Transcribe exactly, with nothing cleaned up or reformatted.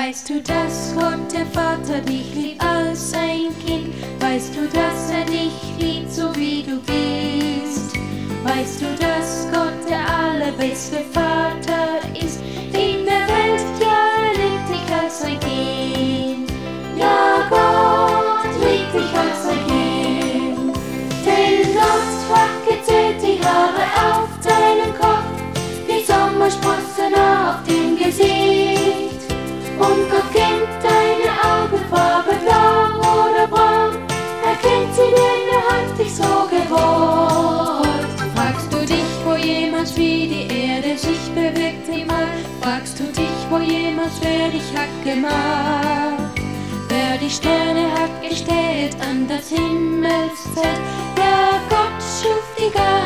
Weißt du, dass Gott, der Vater, dich liebt als sein Kind? Weißt du, dass er dich liebt, so wie du bist? Weißt du, dass Gott der allerbeste Vater ist in der Welt? Ja, er liebt dich als sein Kind. Ja, Gott liebt dich als sein Kind. Denn Gott hat gezählt die Haare auf deinem Kopf, die Sommersprossen auf dem Gesicht. Und Gott kennt deine Augenfarbe, blau oder braun. Er kennt sie, denn er hat dich so gewollt. Fragst du dich, wo jemals wie die Erde sich bewegt im All? Fragst du dich, wo jemals wer dich hat gemacht? Wer die Sterne hat gestellt an das Himmelszelt? Ja, Gott schuf die Gabe.